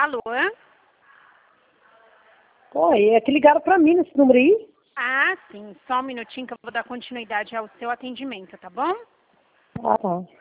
Alô? Oi, é que ligaram pra mim nesse número aí? Ah, sim. Só um minutinho que eu vou dar continuidade ao seu atendimento, tá bom? Ah, tá.